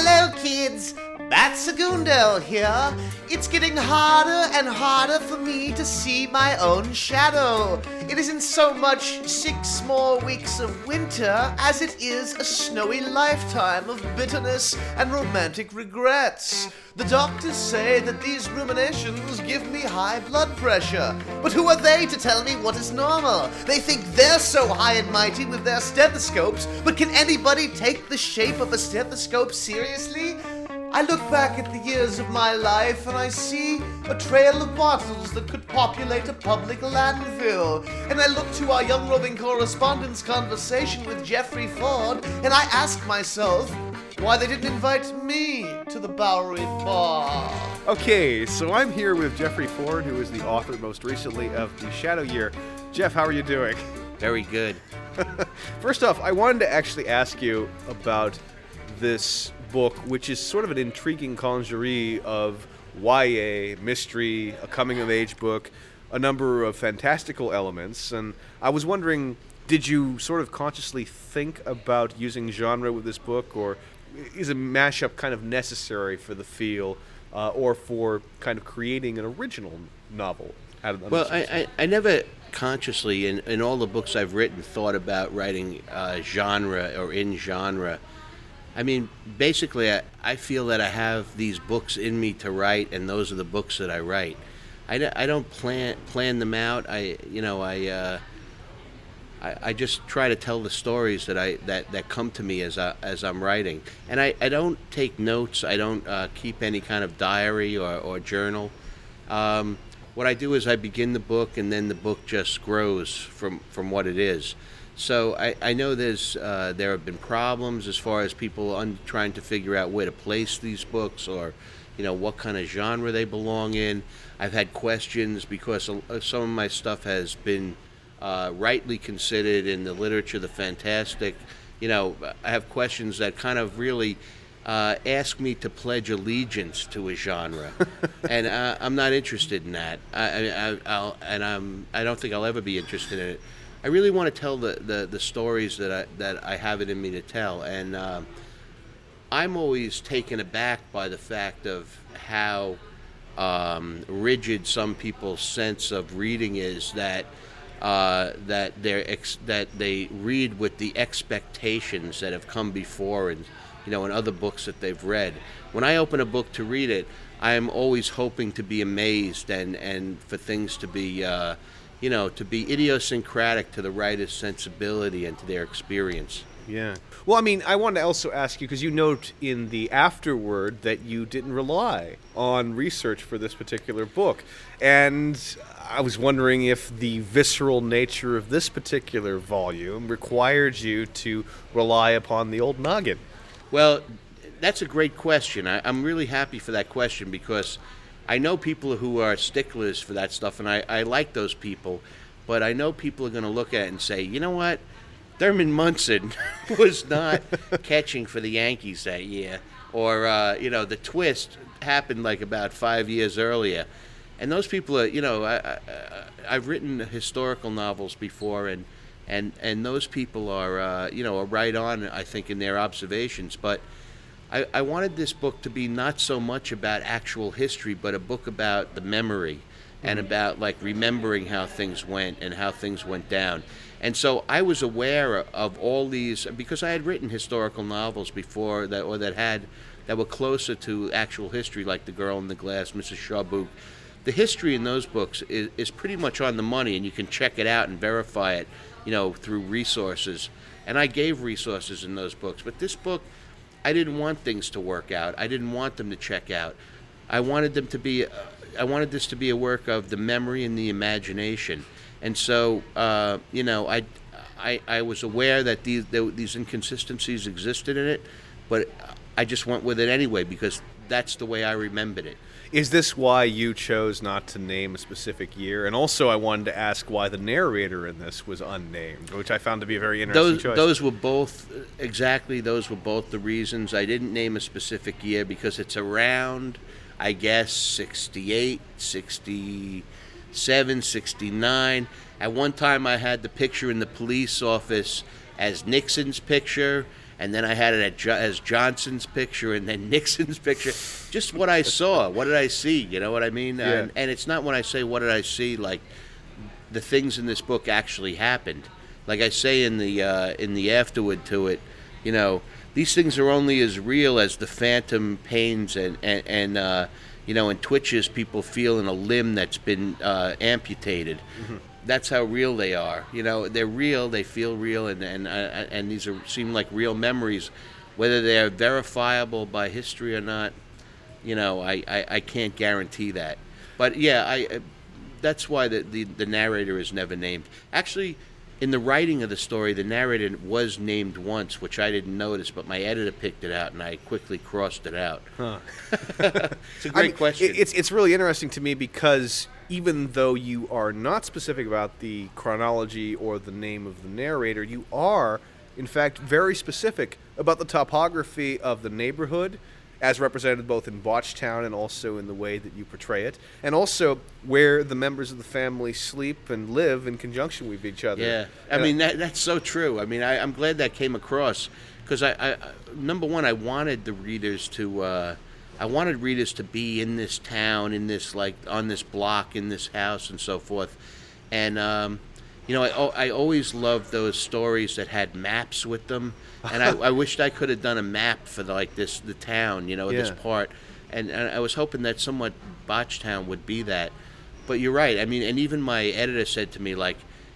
Hello, kids. Bat Segundo here. It's getting harder and harder for me to see my own shadow. It isn't so much 6 more weeks of winter as it is a snowy lifetime of bitterness and romantic regrets. The doctors say that these ruminations give me high blood pressure. But who are they to tell me what is normal? They think they're so high and mighty with their stethoscopes, but can anybody take the shape of a stethoscope seriously? I look back at the years of my life and I see a trail of bottles that could populate a public landfill. And I look to our young roving correspondent's conversation with Jeffrey Ford and I ask myself why they didn't invite me to the Bowery Bar. Okay, so I'm here with Jeffrey Ford, who is the author most recently of The Shadow Year. Jeff, how are you doing? Very good. First off, I wanted to actually ask you about this book, which is sort of an intriguing congerie of YA, mystery, a coming-of-age book, a number of fantastical elements, and I was wondering, did you sort of consciously think about using genre with this book, or is a mashup kind of necessary for the feel, or for kind of creating an original novel? Well, I never consciously, in all the books I've written, thought about writing genre or in genre. I mean, basically, I feel that I have these books in me to write, and those are the books that I write. I don't plan them out. I just try to tell the stories that come to me as I'm writing, and I don't take notes. I don't keep any kind of diary or journal. What I do is I begin the book, and then the book just grows from what it is. So I know there have been problems as far as people trying to figure out where to place these books, or what kind of genre they belong in. I've had questions because some of my stuff has been rightly considered in the literature, the fantastic. I have questions that kind of really ask me to pledge allegiance to a genre, and I'm not interested in that. I don't think I'll ever be interested in it. I really want to tell the stories that I have it in me to tell, and I'm always taken aback by the fact of how rigid some people's sense of reading is, that they read with the expectations that have come before, and in other books that they've read. When I open a book to read it, I am always hoping to be amazed and for things to be to be idiosyncratic to the writer's sensibility and to their experience. Yeah. Well, I mean, I wanted to also ask you, because you note in the afterword that you didn't rely on research for this particular book. And I was wondering if the visceral nature of this particular volume required you to rely upon the old noggin. Well, that's a great question. I'm really happy for that question, because I know people who are sticklers for that stuff, and I like those people, but I know people are going to look at it and say, you know what, Thurman Munson was not catching for the Yankees that year, or the twist happened like about 5 years earlier, and those people are, I've written historical novels before, and those people are are right on, I think, in their observations, but I wanted this book to be not so much about actual history, but a book about the memory and about remembering how things went and how things went down. And so I was aware of all these, because I had written historical novels before that were closer to actual history, like The Girl in the Glass, Mrs. Sharbouk. The history in those books is pretty much on the money, and you can check it out and verify it, through resources. And I gave resources in those books, but this book, I didn't want things to work out. I didn't want them to check out. I wanted this to be a work of the memory and the imagination. And so, I was aware that these inconsistencies existed in it, but I just went with it anyway, because that's the way I remembered it. Is this why you chose not to name a specific year? And also I wanted to ask why the narrator in this was unnamed, which I found to be a very interesting choice. Those were both the reasons. I didn't name a specific year because it's around, I guess, 68, 67, 69. At one time I had the picture in the police office as Nixon's picture, and then I had it as Johnson's picture and then Nixon's picture. Just what I saw. What did I see? You know what I mean? Yeah. And it's not when I say what did I see, like the things in this book actually happened. Like I say in the afterword to it, you know, these things are only as real as the phantom pains and you know, and twitches people feel in a limb that's been amputated. Mm-hmm. That's how real they are. You know, they're real. They feel real, and these seem like real memories, whether they are verifiable by history or not. You know, I can't guarantee that. But yeah, that's why the narrator is never named. Actually, in the writing of the story, the narrator was named once, which I didn't notice, but my editor picked it out, and I quickly crossed it out. Huh. It's a great question. It's really interesting to me because even though you are not specific about the chronology or the name of the narrator, you are, in fact, very specific about the topography of the neighborhood, as represented both in Botchtown and also in the way that you portray it, and also where the members of the family sleep and live in conjunction with each other. Yeah, I mean, that's so true. I mean, I'm glad that came across, because I number one, I wanted the readers to, be in this town, in this, like, on this block, in this house, and so forth. And, you know, I always loved those stories that had maps with them. And I wished I could have done a map for the town, you know, this part, and I was hoping that somewhat Botchtown would be that. But you're right. I mean, and even my editor said to me, like,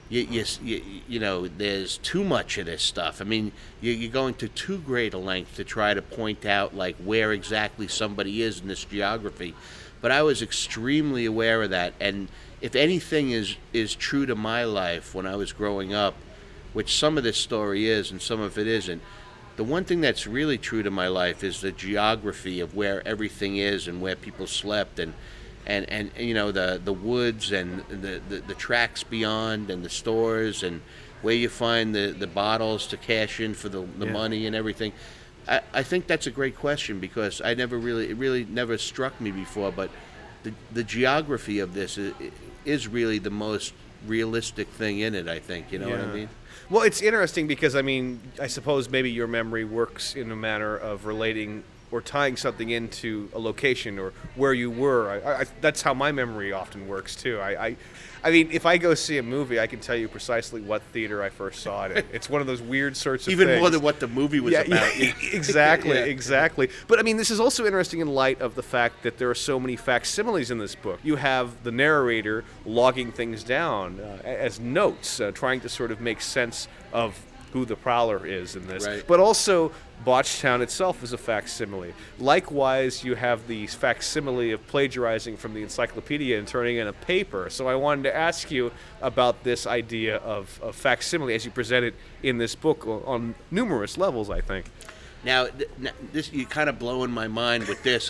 you know, there's too much of this stuff. I mean, you're going to too great a length to try to point out like where exactly somebody is in this geography. But I was extremely aware of that, and if anything is true to my life when I was growing up, which some of this story is and some of it isn't, the one thing that's really true to my life is the geography of where everything is and where people slept and you know, the woods and the tracks beyond and the stores and where you find the bottles to cash in for the money and everything. I think that's a great question because it really never struck me before, but the geography of this is really the most realistic thing in it, I think. You know what I mean? Well, it's interesting because, I mean, I suppose maybe your memory works in a manner of relating or tying something into a location or where you were. That's how my memory often works, too. I mean, if I go see a movie, I can tell you precisely what theater I first saw it in. It's one of those weird sorts of Even things. more than what the movie was about. Exactly, exactly. But, I mean, this is also interesting in light of the fact that there are so many facsimiles in this book. You have the narrator logging things down as notes, trying to sort of make sense of who the prowler is in this. Right. But also, Botchtown itself is a facsimile. Likewise, you have the facsimile of plagiarizing from the encyclopedia and turning in a paper. So I wanted to ask you about this idea of facsimile as you present it in this book on numerous levels, I think. Now, this you're kind of blowing my mind with this.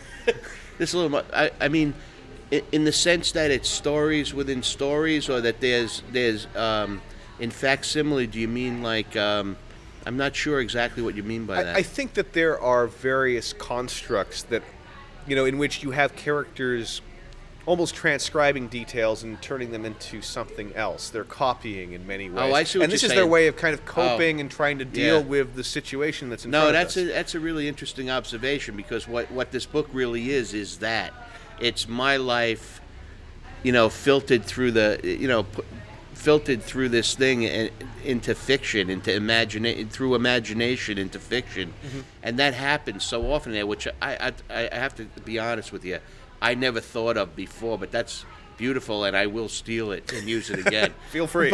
I mean, in the sense that it's stories within stories, or that there's in facsimile, do you mean like, I'm not sure exactly what you mean by that. I think that there are various constructs that, you know, in which you have characters almost transcribing details and turning them into something else. They're copying in many ways. Oh, I see what and this you're is saying. their way of kind of coping and trying to deal with the situation that's in front of us. That's a really interesting observation, because what this book really is that it's my life, you know, filtered through filtered through this thing and into fiction, through imagination into fiction, and that happens so often there, which I have to be honest with you, I never thought of before, but that's beautiful, and I will steal it and use it again. Feel free.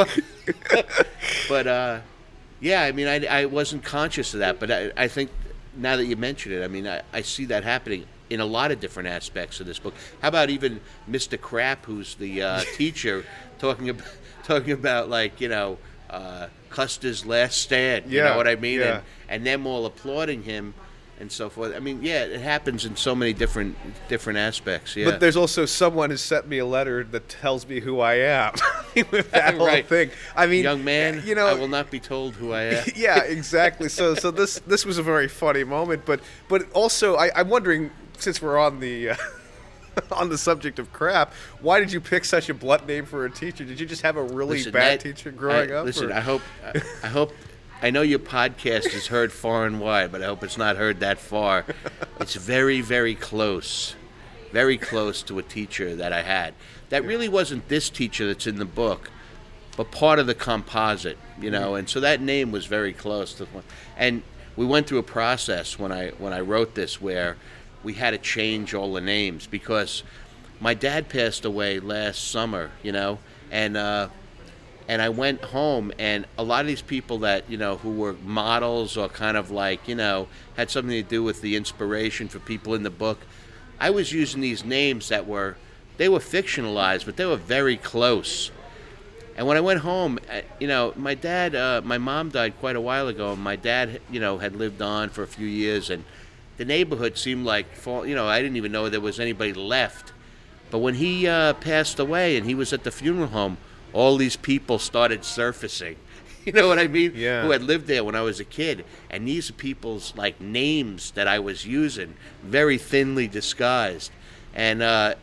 But yeah, I mean, I wasn't conscious of that, but I think now that you mention it, I mean, I see that happening in a lot of different aspects of this book. How about even Mr. Crap, who's the teacher, talking about like, you know, Custer's last stand, you know what I mean? Yeah. And them all applauding him and so forth. I mean, yeah, it happens in so many different aspects, yeah. But there's also someone who sent me a letter that tells me who I am with that whole thing. I mean, young man, you know, I will not be told who I am. Yeah, exactly. So this was a very funny moment, but also I'm wondering, since we're on the on the subject of crap, why did you pick such a blunt name for a teacher? Did you just have a really bad teacher growing up? Listen, or? I hope I know your podcast is heard far and wide, but I hope it's not heard that far. It's very, very close to a teacher that I had. That really wasn't this teacher that's in the book, but part of the composite, you know. And so that name was very close to one. And we went through a process when I wrote this where we had to change all the names because my dad passed away last summer, you know, and I went home, and a lot of these people that, you know, who were models or kind of like, you know, had something to do with the inspiration for people in the book, I was using these names that were fictionalized, but they were very close. And when I went home, you know, my mom died quite a while ago, and my dad, you know, had lived on for a few years, and the neighborhood seemed like, you know, I didn't even know there was anybody left. But when he passed away and he was at the funeral home, all these people started surfacing. You know what I mean? Yeah. Who had lived there when I was a kid. And these are people's, like, names that I was using, very thinly disguised. And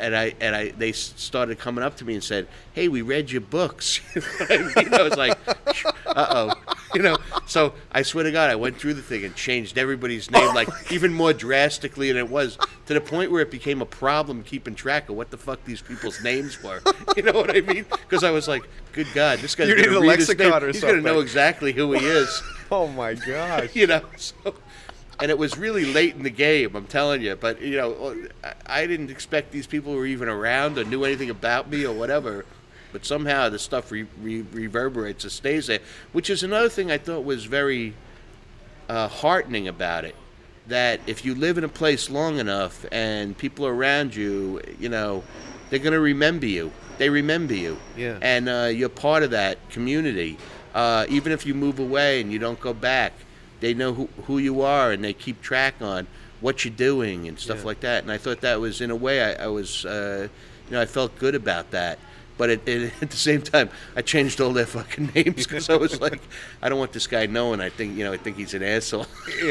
they started coming up to me and said, "Hey, we read your books." You know what I mean? I was like, uh-oh. You know, so I swear to God, I went through the thing and changed everybody's name, like, even more drastically than it was, to the point where it became a problem keeping track of what the fuck these people's names were. You know what I mean? Because I was like, good God, this guy's going to read his name. He's going to know exactly who he is. Oh, my gosh. You know, so... And it was really late in the game, I'm telling you. But, you know, I didn't expect these people were even around or knew anything about me or whatever. But somehow the stuff reverberates or stays there, which is another thing I thought was very heartening about it. That if you live in a place long enough and people are around you, you know, they're going to remember you. They remember you. Yeah. And you're part of that community. Even if you move away and you don't go back, they know who you are, and they keep track on what you're doing and stuff like that. And I thought that was, in a way, I was, you know, I felt good about that. But at the same time, I changed all their fucking names because I was like, I don't want this guy knowing. I think he's an asshole.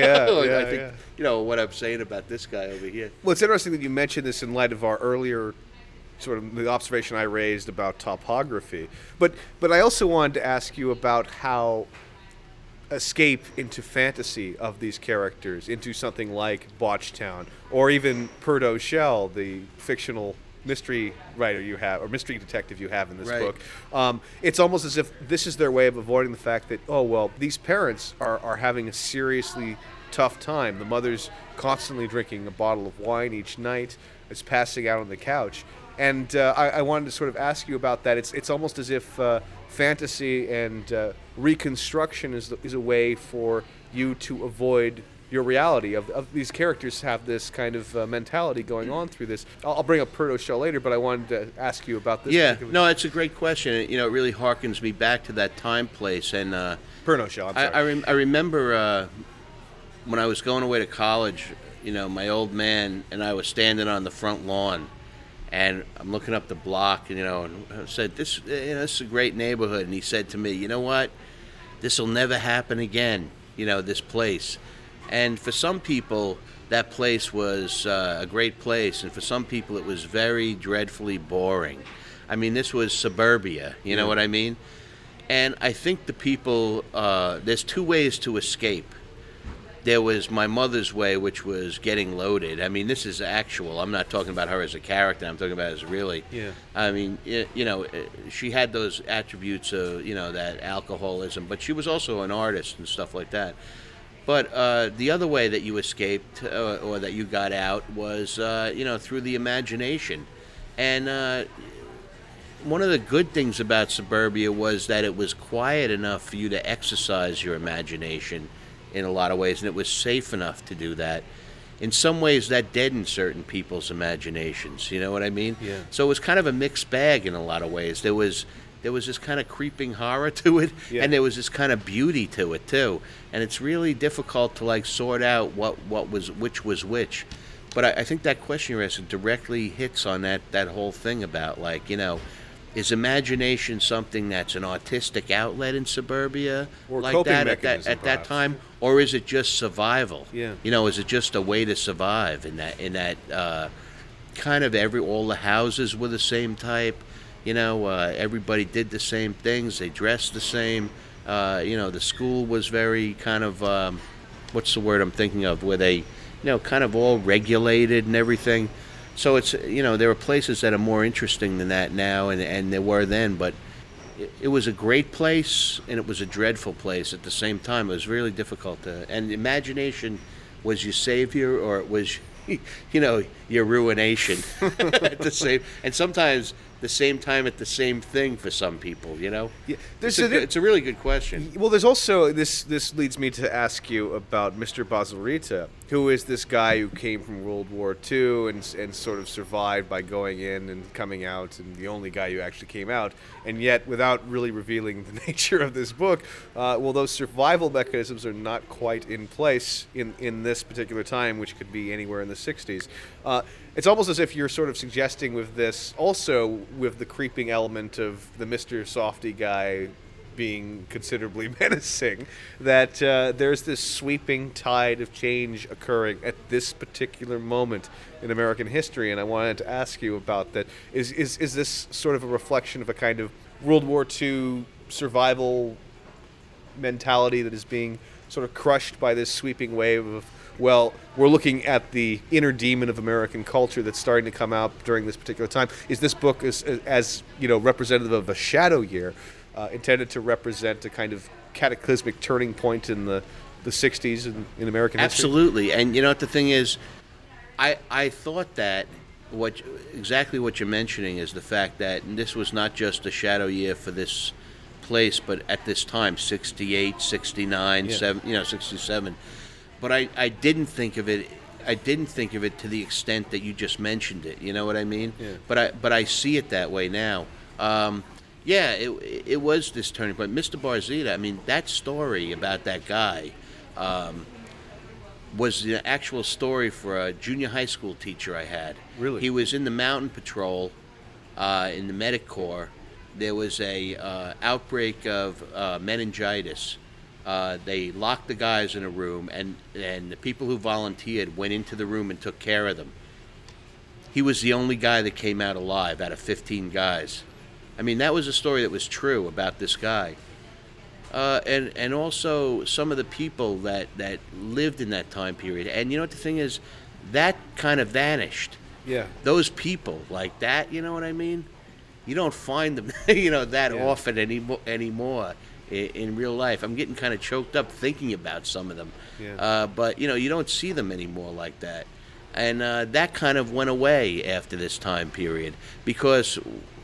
I think, you know, what I'm saying about this guy over here. Well, it's interesting that you mentioned this in light of our earlier sort of the observation I raised about topography. But I also wanted to ask you about how escape into fantasy of these characters, into something like Botchtown, or even Purdo Shell, the fictional mystery writer you have, or mystery detective you have in this book. It's almost as if this is their way of avoiding the fact that, oh, well, these parents are having a seriously tough time. The mother's constantly drinking a bottle of wine each night. It's passing out on the couch. And I wanted to sort of ask you about that. It's almost as if fantasy and reconstruction is a way for you to avoid your reality of these characters have this kind of mentality going on through this. I'll bring up Purdo Shell later, but I wanted to ask you about this. Yeah, no, it's a great question. You know, it really harkens me back to that time, place, and Purdo Shell. I'm sorry. I remember when I was going away to college. You know, my old man and I was standing on the front lawn, and I'm looking up the block, and, you know, and I said, "This is a great neighborhood." And he said to me, "You know what? This will never happen again. You know, this place." And for some people, that place was a great place, and for some people, it was very dreadfully boring. I mean, this was suburbia. You know what I mean? And I think the people, there's two ways to escape. There was my mother's way, which was getting loaded. I mean, this is actual. I'm not talking about her as a character. I'm talking about as really. Yeah. I mean, you know, she had those attributes of, you know, that alcoholism, but she was also an artist and stuff like that. But the other way that you escaped or that you got out was, you know, through the imagination. And one of the good things about suburbia was that it was quiet enough for you to exercise your imagination in a lot of ways, and it was safe enough to do that. In some ways, that deadened certain people's imaginations. You know what I mean? Yeah. So it was kind of a mixed bag in a lot of ways. There was this kind of creeping horror to it, and there was this kind of beauty to it too. And it's really difficult to like sort out which was which. But I think that question you're asking directly hits on that whole thing about, like, you know, is imagination something that's an artistic outlet in suburbia, or like that at that time, or is it just survival? Yeah. You know, is it just a way to survive in that kind of all the houses were the same type? You know, everybody did the same things. They dressed the same. The school was very kind of, what's the word I'm thinking of, where they, kind of all regulated and everything. So it's, there are places that are more interesting than that now, and there were then, but it was a great place, and it was a dreadful place at the same time. It was really difficult and imagination was your savior, or it was, your ruination at the same, and sometimes the same time at the same thing for some people, Yeah, it's a really good question. Well, there's also, this leads me to ask you about Mr. Bazarita, who is this guy who came from World War II and sort of survived by going in and coming out, and the only guy who actually came out, and yet without really revealing the nature of this book, those survival mechanisms are not quite in place in this particular time, which could be anywhere in the 60s. It's almost as if you're sort of suggesting with this, also with the creeping element of the Mr. Softy guy being considerably menacing, that there's this sweeping tide of change occurring at this particular moment in American history. And I wanted to ask you about that. Is this sort of a reflection of a kind of World War II survival mentality that is being sort of crushed by this sweeping wave of, well, we're looking at the inner demon of American culture that's starting to come out during this particular time? Is this book as representative of a shadow year, intended to represent a kind of cataclysmic turning point in the 60s in American history? Absolutely. And the thing is, I thought that exactly what you're mentioning is the fact that this was not just a shadow year for this place, but at this time, 68, 69, 67. But I didn't think of it. I didn't think of it to the extent that you just mentioned it. You know what I mean? Yeah. But I see it that way now. It was this turning point. Mr. Barzita, I mean, that story about that guy was the actual story for a junior high school teacher I had. Really? He was in the mountain patrol in the medic corps. There was a outbreak of meningitis. They locked the guys in a room, and the people who volunteered went into the room and took care of them. He was the only guy that came out alive out of 15 guys. I mean, that was a story that was true about this guy. And also some of the people that lived in that time period. And you know what the thing is? That kind of vanished. Yeah. Those people like that, you know what I mean? You don't find them, that often anymore. In real life. I'm getting kind of choked up thinking about some of them. Yeah. But, you don't see them anymore like that. And that kind of went away after this time period because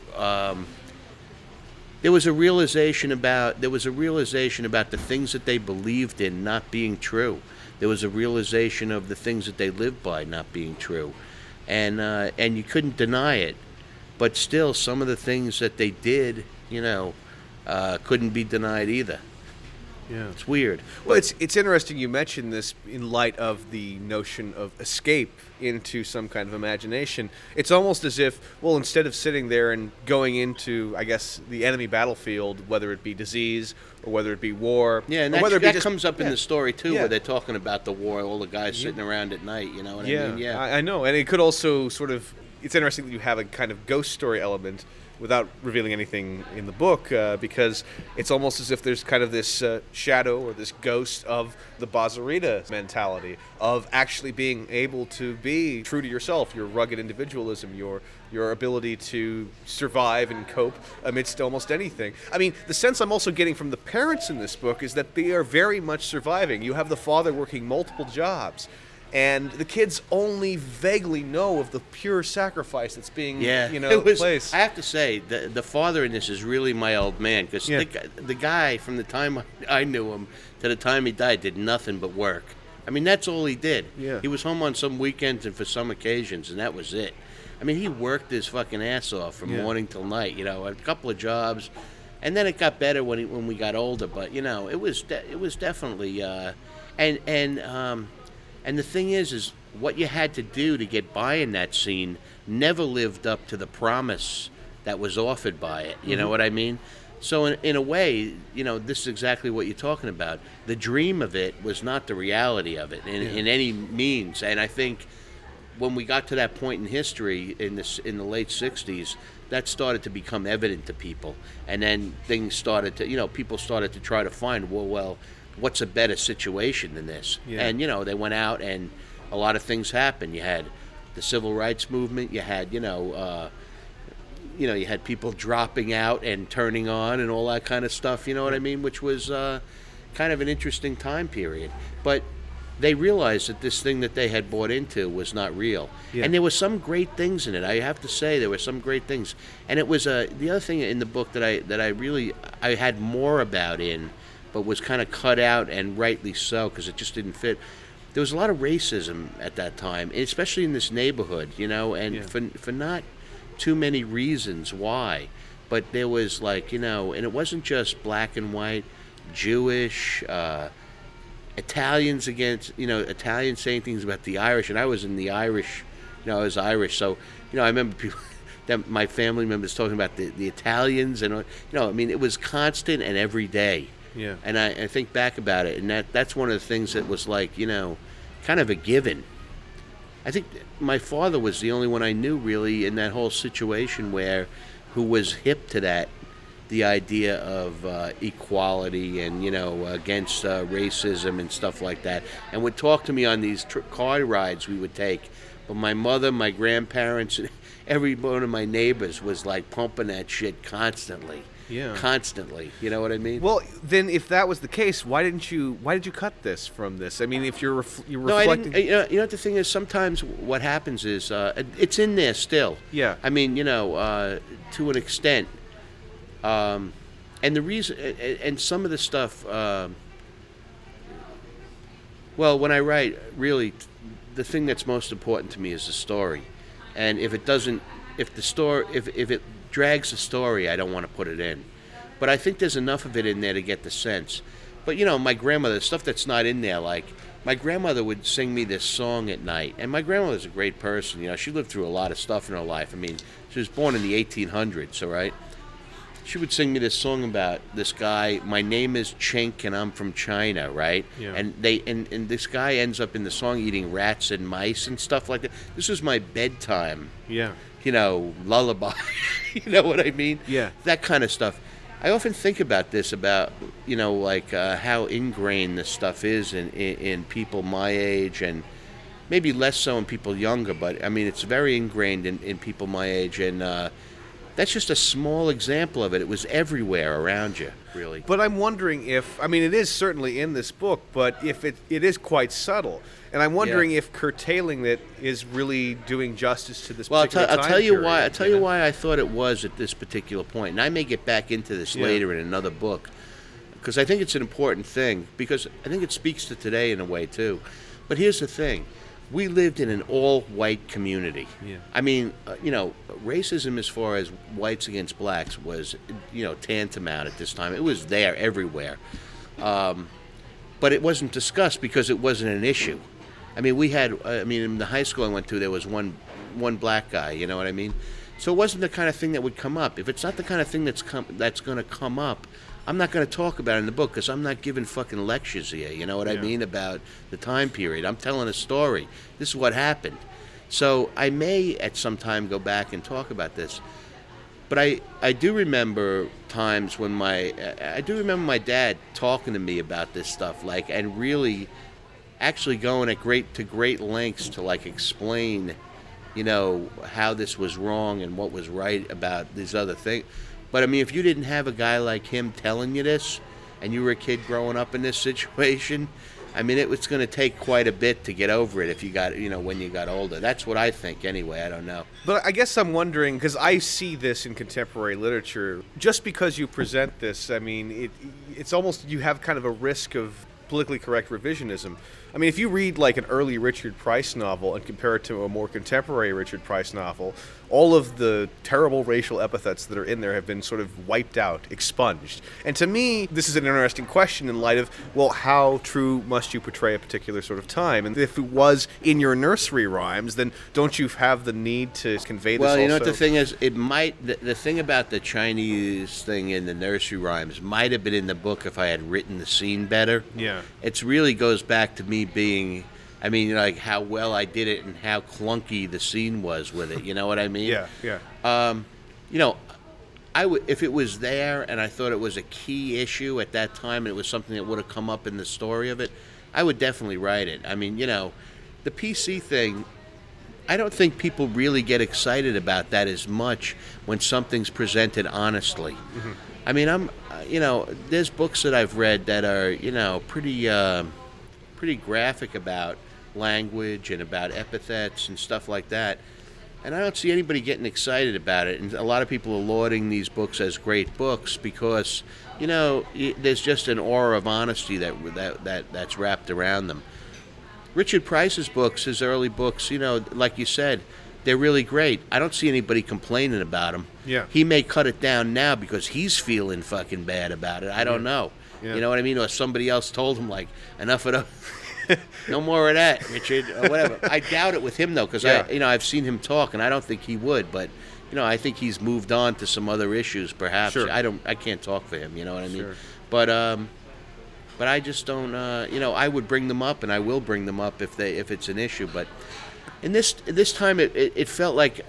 there was a realization about the things that they believed in not being true. There was a realization of the things that they lived by not being true. And you couldn't deny it. But still, some of the things that they did, couldn't be denied either. Yeah. It's weird. Well, it's interesting you mentioned this in light of the notion of escape into some kind of imagination. It's almost as if, well, instead of sitting there and going into, I guess, the enemy battlefield, whether it be disease or whether it be war. Yeah, and that comes up in the story, too, where they're talking about the war, all the guys sitting around at night, you know what I mean? Yeah, I know. And it could also sort of, it's interesting that you have a kind of ghost story element without revealing anything in the book, because it's almost as if there's kind of this shadow or this ghost of the Bazarita mentality of actually being able to be true to yourself, your rugged individualism, your ability to survive and cope amidst almost anything. I mean, the sense I'm also getting from the parents in this book is that they are very much surviving. You have the father working multiple jobs, and the kids only vaguely know of the pure sacrifice that's being, placed. I have to say, the father in this is really my old man, because the guy, from the time I knew him to the time he died, did nothing but work. I mean, that's all he did. Yeah. He was home on some weekends and for some occasions, and that was it. I mean, he worked his fucking ass off from morning till night, a couple of jobs. And then it got better when we got older, but, it was definitely... And the thing is what you had to do to get by in that scene never lived up to the promise that was offered by it. You know what I mean? So in a way, this is exactly what you're talking about. The dream of it was not the reality of it in any means. And I think when we got to that point in history in the late 60s, that started to become evident to people, and then things started to, people started to try to find, well, what's a better situation than this? Yeah. And they went out, and a lot of things happened. You had the civil rights movement. You had you had people dropping out and turning on and all that kind of stuff. You know what I mean? Which was kind of an interesting time period, but they realized that this thing that they had bought into was not real. Yeah. And there were some great things in it. I have to say, there were some great things. And it was the other thing in the book that I had more about but was kind of cut out, and rightly so, because it just didn't fit. There was a lot of racism at that time, especially in this neighborhood, and for not too many reasons why. But there was and it wasn't just black and white, Jewish, Italians against, Italians saying things about the Irish, and I was in the Irish, I was Irish, so, I remember people, that my family members talking about the Italians, and, it was constant and every day. Yeah. And I think back about it, and that's one of the things that was kind of a given. I think my father was the only one I knew really in that whole situation who was hip to that, the idea of equality and against racism and stuff like that, and would talk to me on these car rides we would take. But my mother, my grandparents, and every one of my neighbors was pumping that shit constantly. Yeah. Constantly. You know what I mean? Well, then, if that was the case, why did you cut this from this? I mean, if you're reflecting. No, I didn't. You know what the thing is? Sometimes what happens is it's in there still. Yeah. I mean, to an extent. And the reason, and some of the stuff, when I write, really, the thing that's most important to me is the story. And if it drags the story, I don't want to put it in. But I think there's enough of it in there to get the sense. But, my grandmother, stuff that's not in there, my grandmother would sing me this song at night. And my grandmother's a great person. She lived through a lot of stuff in her life. I mean, she was born in the 1800s, all right? She would sing me this song about this guy. My name is Chink, and I'm from China, right? Yeah. And and this guy ends up in the song eating rats and mice and stuff like that. This was my bedtime. Yeah. Lullaby. You know what I mean? Yeah. That kind of stuff. I often think about this, about how ingrained this stuff is in people my age, and maybe less so in people younger. But I mean, it's very ingrained in people my age, and. That's just a small example of it. It was everywhere around you, really. But I'm wondering if, it is certainly in this book, but if it is quite subtle. And I'm wondering if curtailing it is really doing justice to this particular time I'll tell you period. why. I'll tell you why I thought it was at this particular point. And I may get back into this later in another book, because I think it's an important thing, because I think it speaks to today in a way, too. But here's the thing. We lived in an all-white community. Yeah. I mean, racism as far as whites against blacks was, tantamount at this time. It was there everywhere. But it wasn't discussed because it wasn't an issue. I mean, in the high school I went to, there was one black guy, you know what I mean? So it wasn't the kind of thing that would come up. If it's not the kind of thing that's going to come up, I'm not going to talk about it in the book, because I'm not giving fucking lectures here, you know what I mean, about the time period. I'm telling a story. This is what happened. So I may at some time go back and talk about this. But I do remember times when my dad talking to me about this stuff, and really actually going to great lengths to explain, how this was wrong and what was right about these other things. But I mean, if you didn't have a guy like him telling you this, and you were a kid growing up in this situation, I mean, it was going to take quite a bit to get over it if you got, when you got older. That's what I think anyway. I don't know. But I guess I'm wondering, because I see this in contemporary literature, just because you present this, I mean, it's almost, you have kind of a risk of politically correct revisionism. I mean, if you read an early Richard Price novel and compare it to a more contemporary Richard Price novel, all of the terrible racial epithets that are in there have been sort of wiped out, expunged. And to me, this is an interesting question in light of, how true must you portray a particular sort of time? And if it was in your nursery rhymes, then don't you have the need to convey this also? Well, you know what the thing is? It might, the thing about the Chinese thing in the nursery rhymes might have been in the book if I had written the scene better. Yeah. It really goes back to me being, how well I did it and how clunky the scene was with it. You know what I mean? Yeah. you know, I would, if it was there and I thought it was a key issue at that time and it was something that would have come up in the story of it, I would definitely write it. I mean, you know, the PC thing, I don't think people really get excited about that as much when something's presented honestly. Mm-hmm. I mean, you know, there's books that I've read that are, you know, pretty graphic about language and about epithets and stuff like that. And I don't see anybody getting excited about it. And a lot of people are lauding these books as great books because, you know, there's just an aura of honesty that's wrapped around them. Richard Price's books, his early books, you know, like you said, they're really great. I don't see anybody complaining about them. Yeah. He may cut it down now because he's feeling fucking bad about it. I don't know. Yeah. You know what I mean? Or somebody else told him, like, enough of that. No more of that, Richard, or whatever. I doubt it with him, though, because I've seen him talk, and I don't think he would. But, you know, I think he's moved on to some other issues, perhaps. Sure. I can't talk for him, you know what I mean? Sure. But I just don't, you know, I would bring them up, and I will bring them up if it's an issue. But in this time, it felt like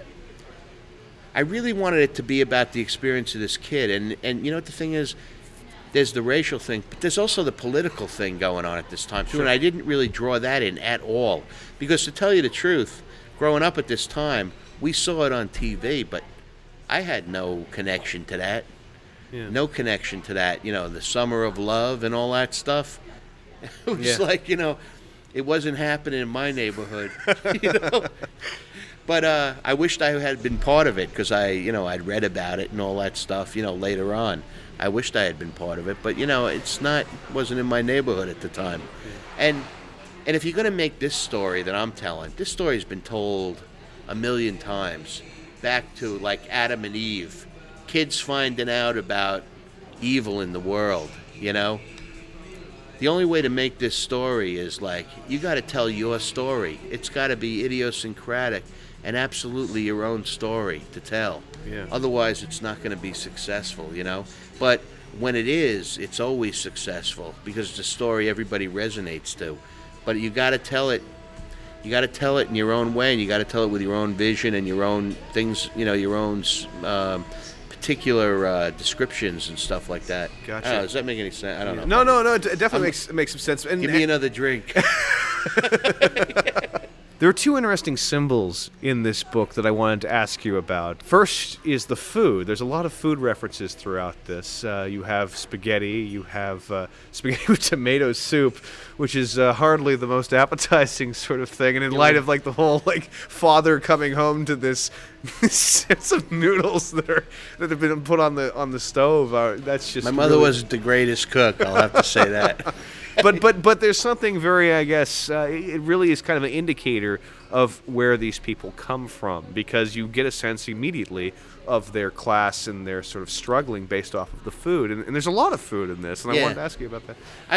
I really wanted it to be about the experience of this kid. And you know what the thing is? There's the racial thing, but there's also the political thing going on at this time, too. Sure. And I didn't really draw that in at all. Because to tell you the truth, growing up at this time, we saw it on TV, but I had no connection to that. Yeah. No connection to that. You know, the Summer of Love and all that stuff. It was like, you know, it wasn't happening in my neighborhood. You know? But I wished I had been part of it because I'd read about it and all that stuff, you know, later on. I wished I had been part of it, but, you know, wasn't in my neighborhood at the time. And if you're going to make this story that I'm telling, this story's been told a million times, back to, like, Adam and Eve, kids finding out about evil in the world, you know? The only way to make this story is, like, you got to tell your story. It's got to be idiosyncratic and absolutely your own story to tell. Yeah. Otherwise, it's not going to be successful, you know? But when it is, it's always successful because it's a story everybody resonates to. But you got to tell it. You got to tell it in your own way, and you got to tell it with your own vision and your own things, you know, your own particular descriptions and stuff like that. Gotcha. Does that make any sense? I don't know. No. It definitely makes some sense. Give me another drink. There are two interesting symbols in this book that I wanted to ask you about. First is the food. There's a lot of food references throughout this. You have spaghetti. You have spaghetti with tomato soup, which is hardly the most appetizing sort of thing. And in light of like the whole like father coming home to this sets of noodles that have been put on the stove, that's just my mother wasn't the greatest cook. I'll have to say that. But there's something very, I guess, it really is kind of an indicator of where these people come from, because you get a sense immediately of their class and their sort of struggling based off of the food. And there's a lot of food in this, and I wanted to ask you about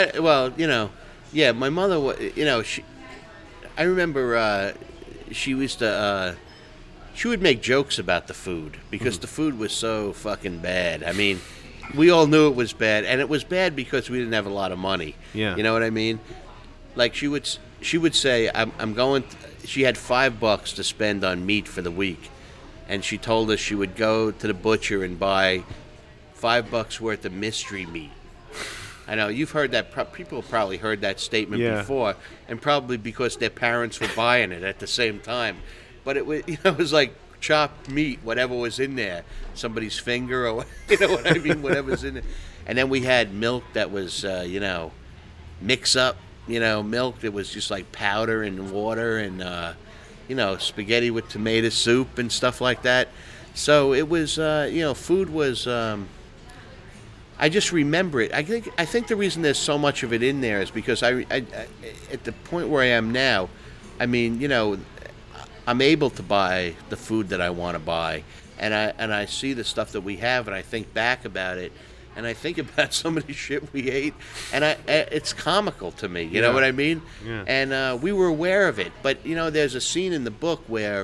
that. My mother, you know, I remember she used to, she would make jokes about the food because the food was so fucking bad. I mean, we all knew it was bad, and it was bad because we didn't have a lot of money. Yeah. You know what I mean? Like she would say, I'm going. She had $5 to spend on meat for the week, and she told us she would go to the butcher and buy $5 worth of mystery meat. I know you've heard that. People probably heard that statement before, and probably because their parents were buying it at the same time. But it was, it was like chopped meat, whatever was in there, somebody's finger, or you know what I mean, whatever's in it. And then we had milk that was, mix up, milk that was just like powder and water, and spaghetti with tomato soup and stuff like that. So it was, food was. I just remember it. I think the reason there's so much of it in there is because I at the point where I am now, I mean, I'm able to buy the food that I want to buy, and I see the stuff that we have, and I think back about it, and I think about some of the shit we ate, and it's comical to me. You know what I mean? Yeah. And we were aware of it, but there's a scene in the book where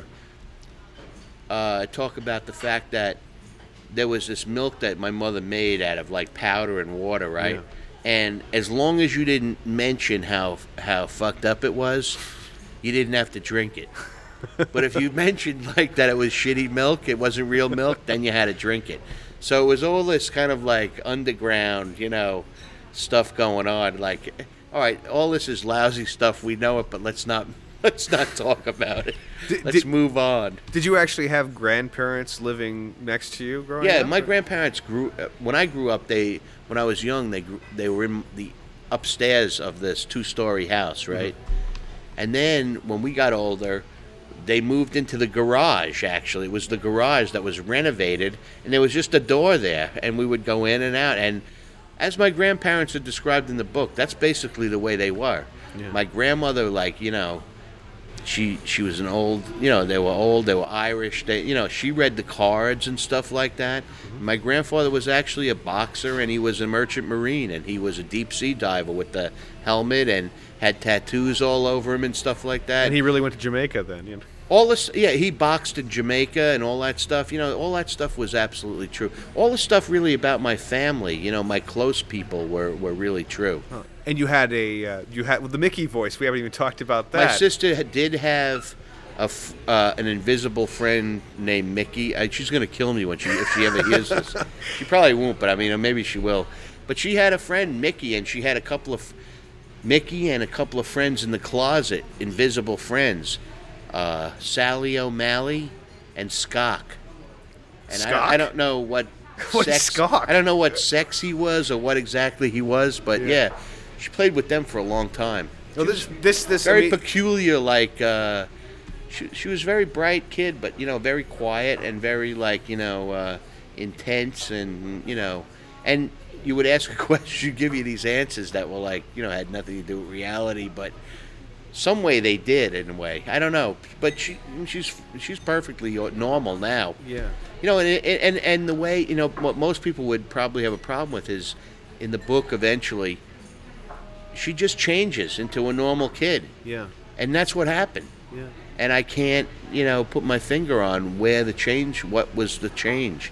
I talk about the fact that there was this milk that my mother made out of like powder and water, right? Yeah. And as long as you didn't mention how fucked up it was, you didn't have to drink it. But if you mentioned like that it was shitty milk, it wasn't real milk, then you had to drink it. So it was all this kind of like underground, stuff going on. Like, all right, all this is lousy stuff. We know it, but let's not talk about it. Let's move on. Did you actually have grandparents living next to you growing up? Yeah, my grandparents when I grew up. When I was young, they were in the upstairs of this 2-story house, right? Mm-hmm. And then when we got older, they moved into the garage. Actually, it was the garage that was renovated, and there was just a door there, and we would go in and out. And as my grandparents are described in the book, that's basically the way they were. Yeah. My grandmother, she was an old, they were old, they were Irish, she read the cards and stuff like that. Mm-hmm. My grandfather was actually a boxer, and he was a merchant marine, and he was a deep sea diver with the helmet and had tattoos all over him and stuff like that. And he really went to Jamaica then, All this, he boxed in Jamaica and all that stuff. All that stuff was absolutely true. All the stuff really about my family, my close people were really true. Huh. And you had the Mickey voice. We haven't even talked about that. My sister did have an invisible friend named Mickey. She's going to kill me if she ever hears this. She probably won't, but maybe she will. But she had a friend, Mickey, and she had a couple of friends in the closet, invisible friends. Sally O'Malley and Skok. And Skok? I don't know what Skok? I don't know what sex he was or what exactly he was, but yeah she played with them for a long time. Well, this very peculiar, she was a very bright kid, but very quiet and very intense, and and you would ask a question, she'd give you these answers that were had nothing to do with reality, but some way they did in a way. I don't know, but she's perfectly normal now. Yeah. And the way what most people would probably have a problem with is in the book eventually she just changes into a normal kid. Yeah. And that's what happened. Yeah. And I can't put my finger on what was the change.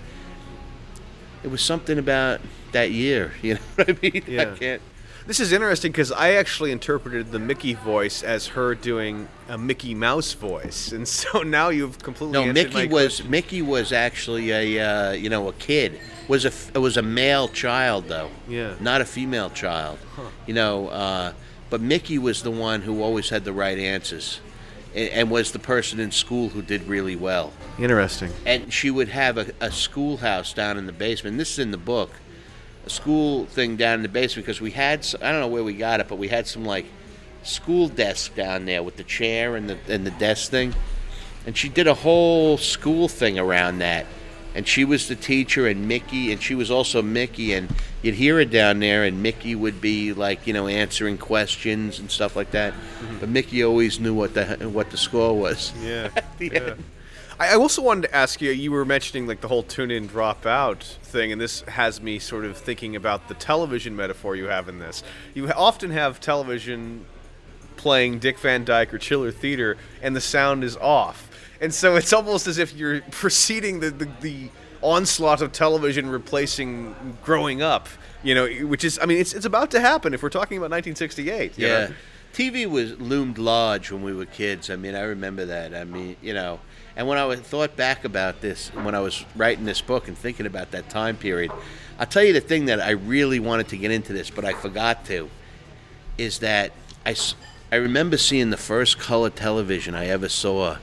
It was something about that year. You know what I mean? Yeah. I can't. This is interesting because I actually interpreted the Mickey voice as her doing a Mickey Mouse voice, and so now you've completely answered my question. Mickey was actually a kid. It was a male child though. Yeah. Not a female child. Huh. But Mickey was the one who always had the right answers, and was the person in school who did really well. Interesting. And she would have a schoolhouse down in the basement. This is in the book. A school thing down in the basement because we had, I don't know where we got it, but we had some school desk down there with the chair and the desk thing, and she did a whole school thing around that, and she was the teacher and Mickey, and she was also Mickey, and you'd hear her down there, and Mickey would be answering questions and stuff like that, but Mickey always knew what the score was. Yeah. Yeah. I also wanted to ask you, you were mentioning the whole tune-in, drop-out thing, and this has me sort of thinking about the television metaphor you have in this. You often have television playing Dick Van Dyke or Chiller Theater, and the sound is off. And so it's almost as if you're preceding the onslaught of television replacing growing up, which is, it's about to happen if we're talking about 1968. Yeah. TV loomed large when we were kids. I remember that. And when I thought back about this, when I was writing this book and thinking about that time period, I'll tell you the thing that I really wanted to get into this, but I forgot to, is that I remember seeing the first color television I ever saw.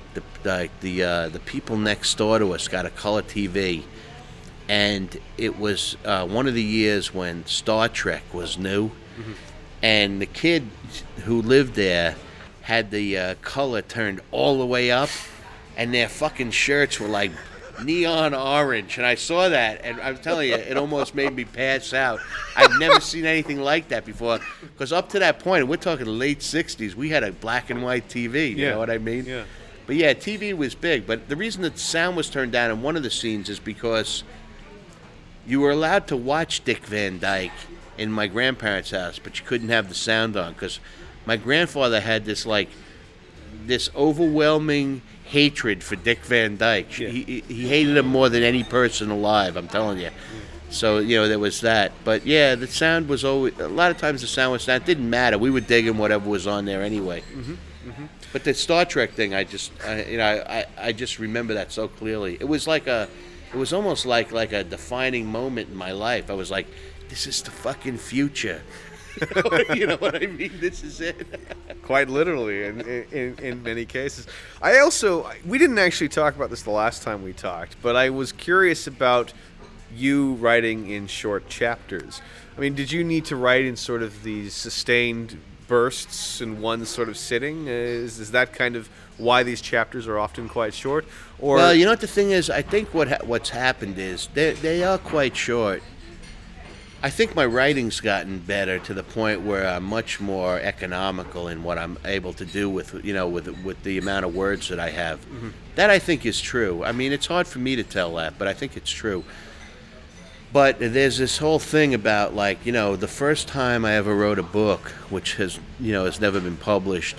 The people next door to us got a color TV, and it was one of the years when Star Trek was new, and the kid who lived there had the color turned all the way up, and their fucking shirts were neon orange, and I saw that, and I'm telling you, it almost made me pass out. I've never seen anything like that before, because up to that point, we're talking the late 60s, we had a black and white TV, you know what I mean? Yeah. But yeah, TV was big, but the reason that the sound was turned down in one of the scenes is because you were allowed to watch Dick Van Dyke in my grandparents' house, but you couldn't have the sound on, because my grandfather had this overwhelming hatred for Dick Van Dyke. Yeah. He hated him more than any person alive, I'm telling you. So, there was that. But yeah, the sound was always, a lot of times the sound was down. It didn't matter. We were digging whatever was on there anyway. But the Star Trek thing, I just remember that so clearly. It was almost like a defining moment in my life. I was like, this is the fucking future. You know what I mean? This is it. Quite literally, in many cases. We didn't actually talk about this the last time we talked, but I was curious about you writing in short chapters. I mean, did you need to write in sort of these sustained bursts in one sort of sitting? Is that kind of why these chapters are often quite short? Or well, you know what the thing is? I think what's happened is they are quite short. I think my writing's gotten better to the point where I'm much more economical in what I'm able to do with the amount of words that I have. Mm-hmm. That I think is true. I mean, it's hard for me to tell that, but I think it's true. But there's this whole thing about, like, the first time I ever wrote a book, which has never been published,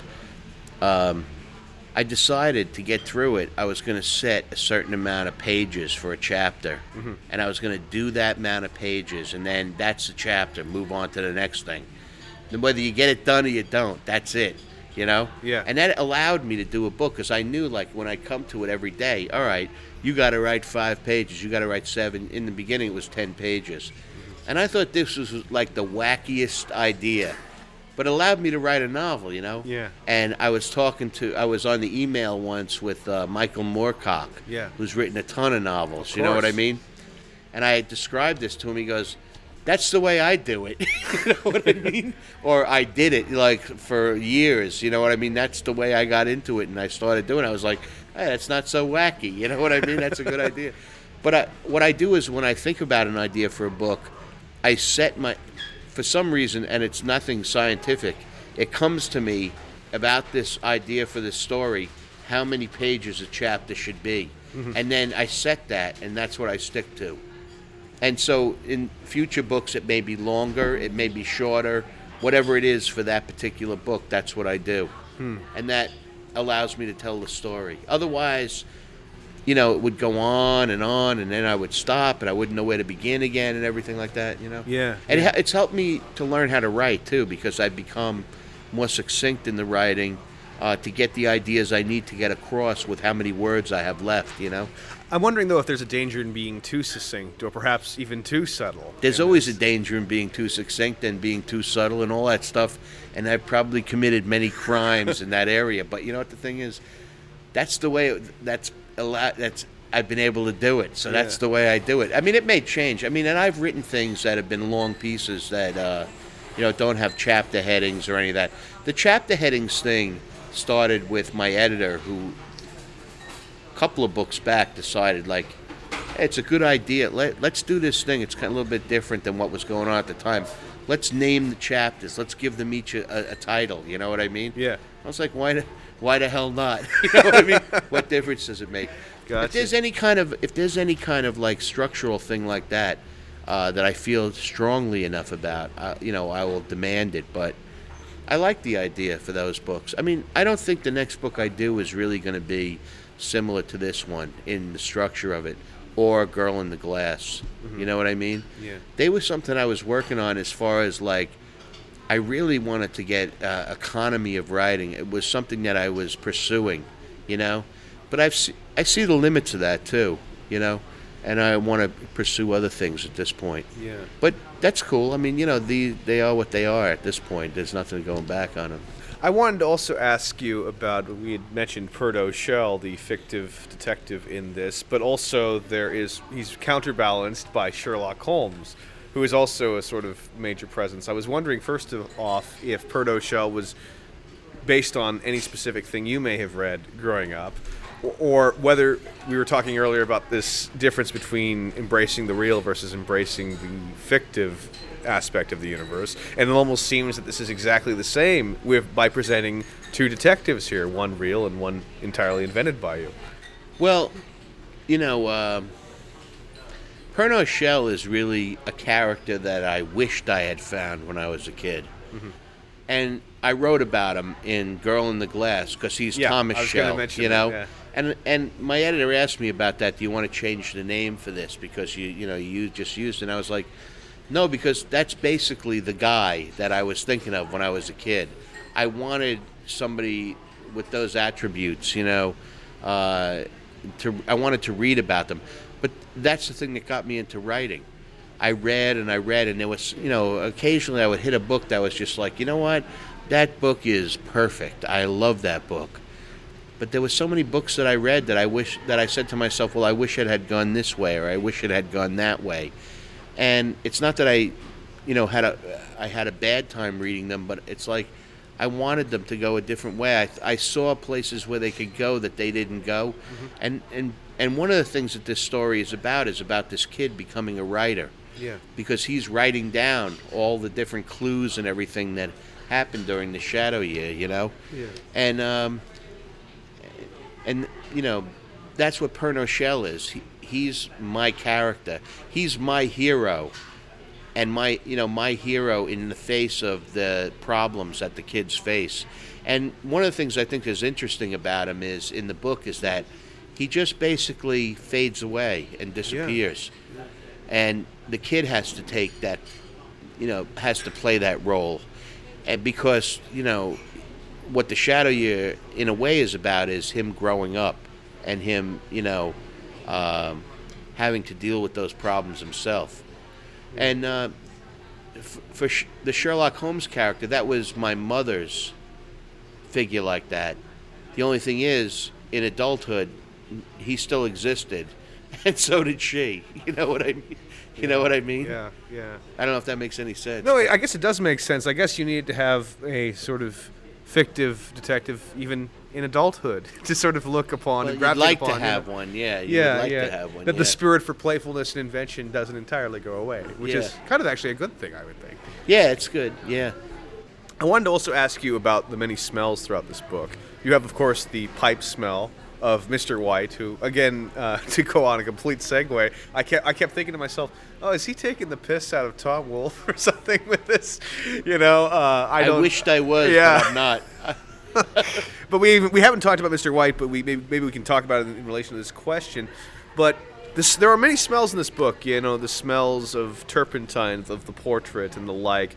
I decided to get through it, I was going to set a certain amount of pages for a chapter. Mm-hmm. And I was going to do that amount of pages, and then that's the chapter, move on to the next thing. And whether you get it done or you don't, that's it, Yeah. And that allowed me to do a book, because I knew, like, when I come to it every day, all right, you got to write 5 pages, you got to write 7. In the beginning, it was 10 pages. And I thought this was, like, the wackiest idea. But it allowed me to write a novel, Yeah. And I was on the email once with Michael Moorcock, who's written a ton of novels, you know what I mean? And I described this to him. He goes, that's the way I do it, you know what I mean? Or I did it, like, for years, you know what I mean? That's the way I got into it, and I started doing it. I was like, hey, that's not so wacky, you know what I mean? That's a good idea. But what I do is when I think about an idea for a book, I set for some reason, and it's nothing scientific, it comes to me about this idea for this story, how many pages a chapter should be. Mm-hmm. And then I set that, and that's what I stick to. And so in future books, it may be longer, it may be shorter, whatever it is for that particular book, that's what I do. And that allows me to tell the story. Otherwise, it would go on, and then I would stop, and I wouldn't know where to begin again and everything like that, Yeah. And it's helped me to learn how to write, too, because I've become more succinct in the writing to get the ideas I need to get across with how many words I have left, I'm wondering, though, if there's a danger in being too succinct or perhaps even too subtle. There's always a danger in being too succinct and being too subtle and all that stuff, and I've probably committed many crimes in that area. But you know what the thing is? That's the way I've been able to do it, so that's the way I do it. I mean, it may change. I mean, and I've written things that have been long pieces that don't have chapter headings or any of that. The chapter headings thing started with my editor, who a couple of books back decided, like, hey, it's a good idea. Let's do this thing. It's kind of a little bit different than what was going on at the time. Let's name the chapters. Let's give them each a title. You know what I mean? Yeah. I was like, why the hell not? You know what I mean? What difference does it make? Gotcha. If there's any kind of like structural thing like that that I feel strongly enough about, I will demand it. But I like the idea for those books. I mean, I don't think the next book I do is really going to be similar to this one in the structure of it, or Girl in the Glass. Mm-hmm. You know what I mean? Yeah. They were something I was working on as far as, like, I really wanted to get economy of writing. It was something that I was pursuing, But I see the limits of that too, and I want to pursue other things at this point. Yeah. But that's cool. I mean, they are what they are at this point. There's nothing going back on them. I wanted to also ask you about, we had mentioned Purdo Shell, the fictive detective in this, but also he's counterbalanced by Sherlock Holmes, who is also a sort of major presence. I was wondering, first off, if Purdo Shell was based on any specific thing you may have read growing up, or whether we were talking earlier about this difference between embracing the real versus embracing the fictive aspect of the universe, and it almost seems that this is exactly the same by presenting two detectives here, one real and one entirely invented by you. Well, Purdo Shell is really a character that I wished I had found when I was a kid. Mm-hmm. And I wrote about him in Girl in the Glass because he's Thomas Shell, And my editor asked me about that. Do you want to change the name for this because you just used it? And I was like, no, because that's basically the guy that I was thinking of when I was a kid. I wanted somebody with those attributes, you know, I wanted to read about them. But that's the thing that got me into writing. I read, and there was, you know, occasionally I would hit a book that was just like, you know what, that book is perfect. I love that book. But there were so many books that I read that I said to myself, well, I wish it had gone this way, or I wish it had gone that way. And it's not that I had a bad time reading them, but it's like I wanted them to go a different way. I saw places where they could go that they didn't go. Mm-hmm. And one of the things that this story is about this kid becoming a writer. Yeah. Because he's writing down all the different clues and everything that happened during the Shadow Year, you know? Yeah. And you know, that's what Pernod Shell is. He's my character. He's my hero. And my hero in the face of the problems that the kids face. And one of the things I think is interesting about him is, in the book, is that he just basically fades away and disappears. Yeah. And the kid has to take that, you know, has to play that role. And because, you know, what the Shadow Year, in a way, is about is him growing up and him, you know, having to deal with those problems himself. And the Sherlock Holmes character, that was my mother's figure like that. The only thing is, in adulthood, he still existed, and so did she. You know what I mean? You know what I mean? Yeah, yeah. I don't know if that makes any sense. No, I guess it does make sense. I guess you need to have a sort of fictive detective, even in adulthood, to sort of look upon and gravitate gravitate upon. You'd like to have one, yeah. Yeah, You'd like yeah. to have one, That yeah. the spirit for playfulness and invention doesn't entirely go away, which is kind of actually a good thing, I would think. Yeah, it's good, yeah. I wanted to also ask you about the many smells throughout this book. You have, of course, the pipe smell of Mr. White, who, again, to go on a complete segue, I kept thinking to myself, oh, is he taking the piss out of Tom Wolfe or something with this? You know, I wished I was, yeah. but I'm not. But we haven't talked about Mr. White, but maybe we can talk about it in relation to this question. But there are many smells in this book, you know, the smells of turpentine, of the portrait, and the like.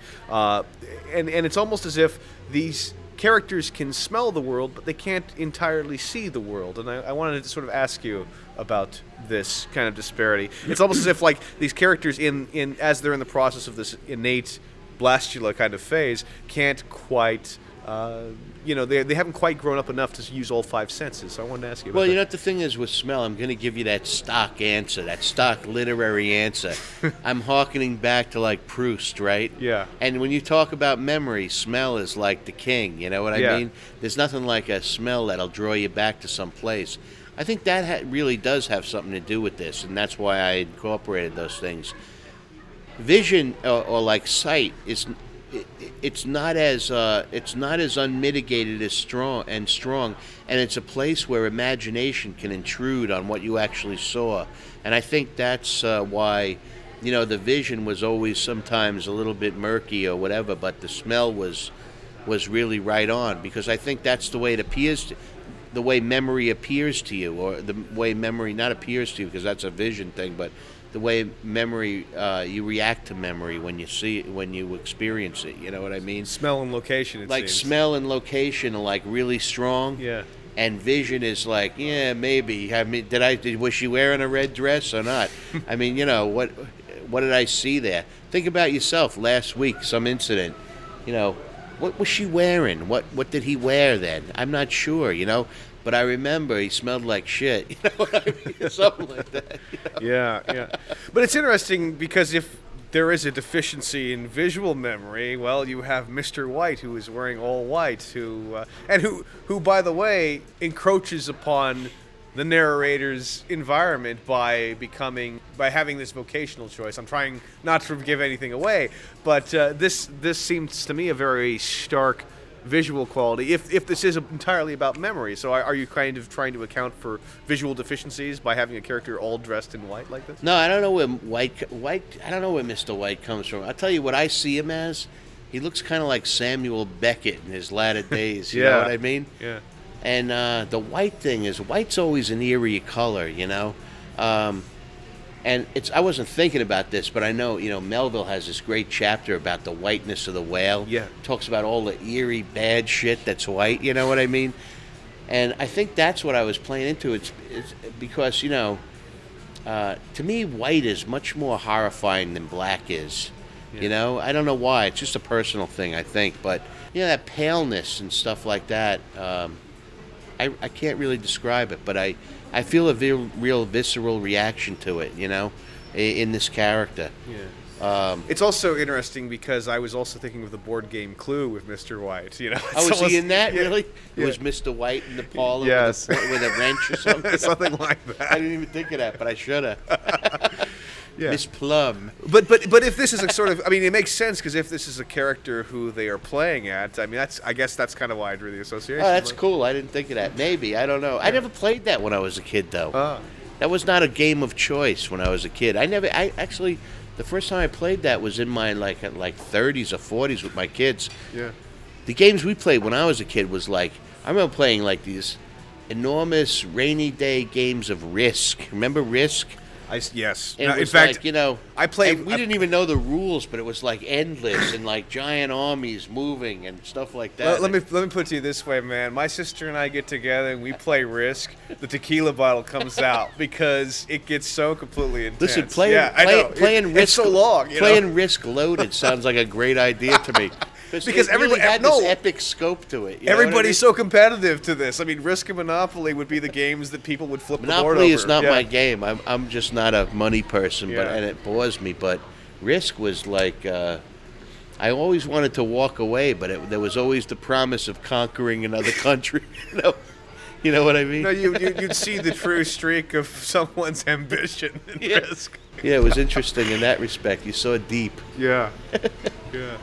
And it's almost as if these characters can smell the world, but they can't entirely see the world. And I wanted to sort of ask you about this kind of disparity. It's almost as if, like, these characters, as they're in the process of this innate blastula kind of phase, can't quite... you know, they haven't quite grown up enough to use all five senses. So I wanted to ask you about Well, you that. know what the thing is with smell? I'm going to give you that stock answer, that stock literary answer. I'm hearkening back to, like, Proust, right? Yeah. And when you talk about memory, smell is like the king, you know what I mean? There's nothing like a smell that'll draw you back to some place. I think that really does have something to do with this, and that's why I incorporated those things. Vision, or like sight, is... It's not as unmitigated as strong, and it's a place where imagination can intrude on what you actually saw, and I think that's why, you know, the vision was always sometimes a little bit murky or whatever, but the smell was really right on, because I think that's the way it appears, the way memory appears to you, or the way memory not appears to you, because that's a vision thing, but the way memory, you react to memory when you see it, when you experience it. You know what I mean? Smell and location, it like seems. Smell and location are like really strong. Yeah. And vision is like, yeah, maybe. I mean, was she wearing a red dress or not? I mean, you know, what did I see there? Think about yourself. Last week, some incident. You know, what was she wearing? What did he wear then? I'm not sure. You know. But I remember he smelled like shit, you know what I mean? Something like that. You know? Yeah. But it's interesting because if there is a deficiency in visual memory, well, you have Mr. White, who is wearing all white, who by the way, encroaches upon the narrator's environment by having this vocational choice. I'm trying not to give anything away, but this seems to me a very stark visual quality, if this is entirely about memory. So are you kind of trying to account for visual deficiencies by having a character all dressed in white like this? No, I don't know where I don't know where Mr. White comes from. I'll tell you what I see him as. He looks kind of like Samuel Beckett in his latter days. You know what I mean? Yeah. And the white thing is, white's always an eerie color, you know? And I wasn't thinking about this, but I know, you know, Melville has this great chapter about the whiteness of the whale. Yeah. Talks about all the eerie, bad shit that's white, you know what I mean? And I think that's what I was playing into. It's because, to me, white is much more horrifying than black is. Yeah. I don't know why. It's just a personal thing, I think. But, that paleness and stuff like that, I can't really describe it. But I feel a real visceral reaction to it, in this character. Yeah. It's also interesting because I was also thinking of the board game Clue with Mr. White. Oh, was he in that, yeah, really? Yeah. Was Mr. White in the parlor Yes. with a wrench or something? Something like that. I didn't even think of that, but I should have. Yeah. Miss Plum. But if this is a sort of, it makes sense because if this is a character who they are playing at, I guess that's kind of why I drew the association. Oh, that's cool. I didn't think of that. Maybe. I don't know. I never played that when I was a kid, though. That was not a game of choice when I was a kid. Actually, the first time I played that was in my like 30s or 40s with my kids. Yeah. The games we played when I was a kid was I remember playing like these enormous rainy day games of Risk. Remember Risk? Yes. And it was in fact, I played. We didn't even know the rules, but it was like endless and like giant armies moving and stuff like that. Let me put it to you this way, man. My sister and I get together and we play Risk. The tequila bottle comes out because it gets so completely intense. Listen, playing Risk, it's so long. Playing Risk Loaded sounds like a great idea to me. Because everybody had this epic scope to it. Everybody's so competitive to this. Risk and Monopoly would be the games that people would flip the board over. Monopoly is not my game. I'm just not a money person, and it bores me. But Risk was like, I always wanted to walk away, but there was always the promise of conquering another country. You know what I mean? No, you'd see the true streak of someone's ambition in Risk. Yeah, it was interesting in that respect. You saw deep. Yeah. Yeah.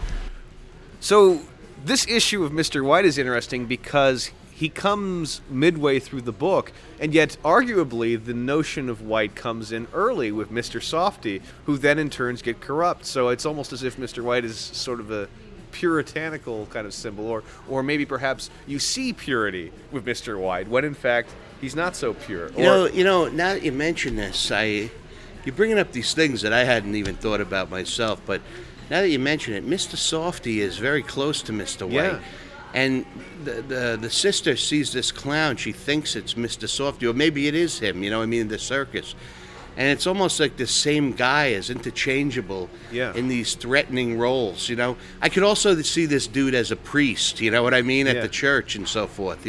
So this issue of Mr. White is interesting because he comes midway through the book, and yet arguably the notion of White comes in early with Mr. Softy, who then in turns get corrupt. So it's almost as if Mr. White is sort of a puritanical kind of symbol, or maybe perhaps you see purity with Mr. White when in fact he's not so pure. Now that you mention this, you're bringing up these things that I hadn't even thought about myself, but now that you mention it, Mr. Softy is very close to Mr. White. Yeah. And the sister sees this clown. She thinks it's Mr. Softy, or maybe it is him, the circus. And it's almost like the same guy is interchangeable in these threatening roles, I could also see this dude as a priest, at the church and so forth,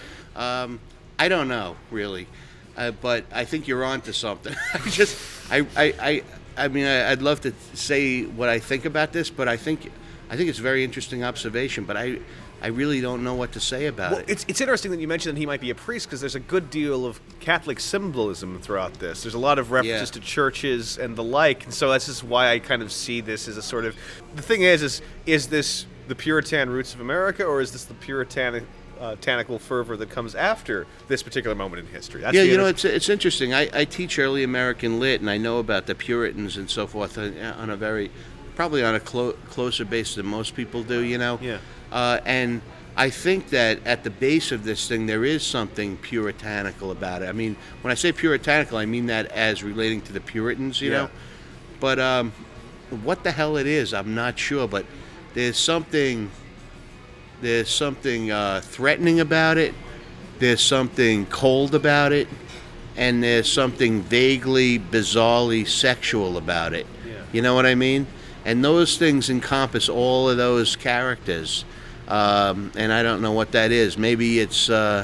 I don't know, really. But I think you're on to something. I'd love to say what I think about this, but I think it's a very interesting observation, but I really don't know what to say about it. It's interesting that you mentioned that he might be a priest because there's a good deal of Catholic symbolism throughout this. There's a lot of references to churches and the like, and so that's just why I kind of see this as a sort of... The thing is this the Puritan roots of America, or is this the puritanical fervor that comes after this particular moment in history? That's it's interesting. I teach early American lit, and I know about the Puritans and so forth probably on a closer base than most people do, Yeah. And I think that at the base of this thing, there is something puritanical about it. When I say puritanical, I mean that as relating to the Puritans, you know. But what the hell it is, I'm not sure. But there's something threatening about it. There's something cold about it. And there's something vaguely, bizarrely sexual about it. Yeah. You know what I mean? And those things encompass all of those characters. And I don't know what that is. Maybe it's,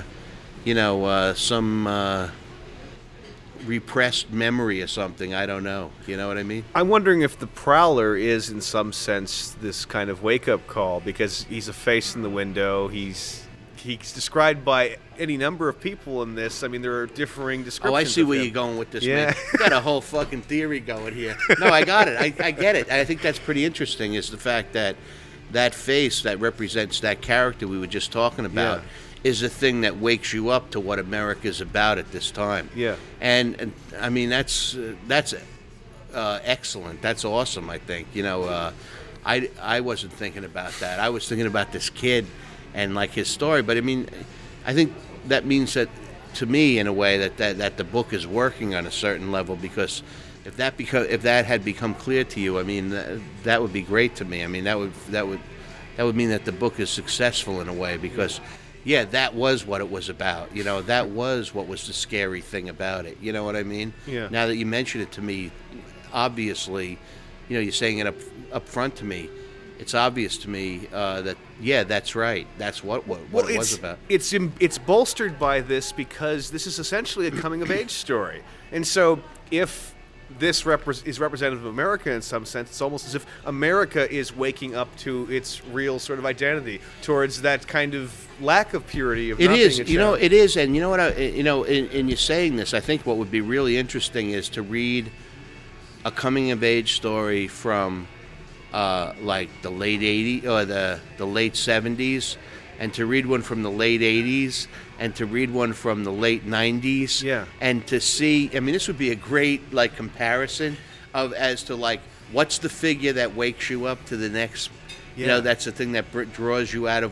some repressed memory or something. I don't know. You know what I mean? I'm wondering if the Prowler is, in some sense, this kind of wake-up call, because he's a face in the window. He's described by any number of people in this. There are differing descriptions. Oh, I see of where him. you're going with this, man. You got a whole fucking theory going here. No, I got it. I get it. I think that's pretty interesting, is the fact that face that represents that character we were just talking about is the thing that wakes you up to what America's about at this time. Yeah. And that's excellent. That's awesome, I think. I wasn't thinking about that. I was thinking about this kid and like his story. But I think that means that, to me, in a way, that the book is working on a certain level, because if that had become clear to you, that would be great to me. That would mean that the book is successful in a way, because yeah, that was what it was about. You know, that was what was the scary thing about it. You know what I mean? Yeah. Now that you mention it to me, obviously, you know, you're saying it up front to me. It's obvious to me that yeah, that's right. That's what it was about. It's bolstered by this because this is essentially a coming of age story, and so if this is representative of America in some sense, it's almost as if America is waking up to its real sort of identity towards that kind of lack of purity of it not is, being a you know, child. it is, and you know what? In you saying this, I think what would be really interesting is to read a coming of age story from like the late '80s or the late '70s, and to read one from the late '80s, and to read one from the late '90s, Yeah. and to see. I mean, this would be a great like comparison of as to like what's the figure that wakes you up to the next. You know, Yeah. that's the thing that draws you out of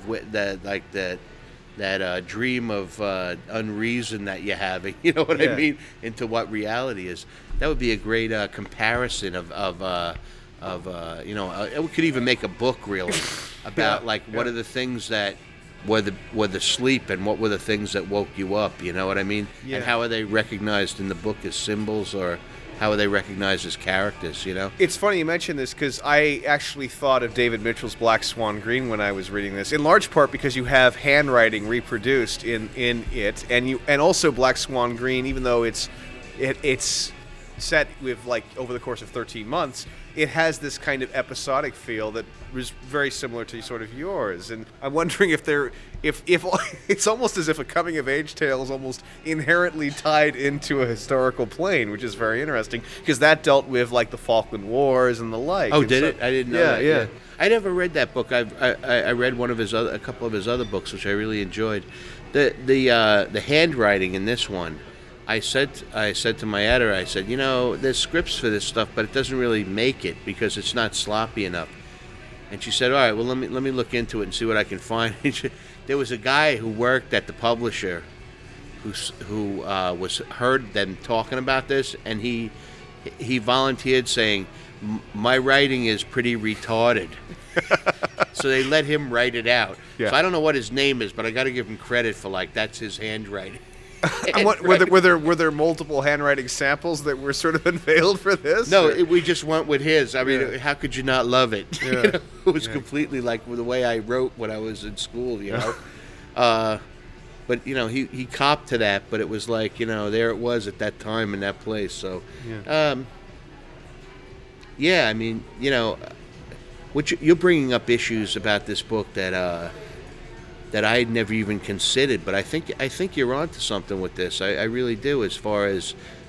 that dream of unreason that you're having. You know what Yeah. I mean? Into what reality is. That would be a great comparison of you know, it could even make a book really about Yeah, like what are the things that were the sleep and what were the things that woke you up. You know what I mean? Yeah. And how are they recognized in the book as symbols, or how are they recognized as characters? You know? It's funny you mention this because I actually thought of David Mitchell's Black Swan Green when I was reading this, in large part because you have handwriting reproduced in it, and also Black Swan Green, even though it's set with like over the course of 13 months, it has this kind of episodic feel that was very similar to sort of yours. And I'm wondering if it's almost as if a coming of age tale is almost inherently tied into a historical plane, which is very interesting because that dealt with like the Falkland Wars and the like. Oh, And did so- it? I didn't know Yeah, that. yeah. I never read that book. I read a couple of his other books, which I really enjoyed. The handwriting in this one, I said to my editor, I said, you know, there's scripts for this stuff, but it doesn't really make it because it's not sloppy enough. And she said, all right, well, let me look into it and see what I can find. There was a guy who worked at the publisher who was heard them talking about this, and he volunteered saying, my writing is pretty retarded. So they let him write it out. Yeah. So I don't know what his name is, but I got to give him credit for like that's his handwriting. And were there multiple handwriting samples that were sort of unveiled for this? No, or- we just went with his. I mean, Yeah. how could you not love it? Yeah. You know, it was Yeah. completely like the way I wrote when I was in school, you know. But, you know, he copped to that, but it was like, you know, there it was at that time in that place. So, yeah, I mean, you know, you're bringing up issues about this book that I had never even considered, but I think you're onto something with this. I really do, as far as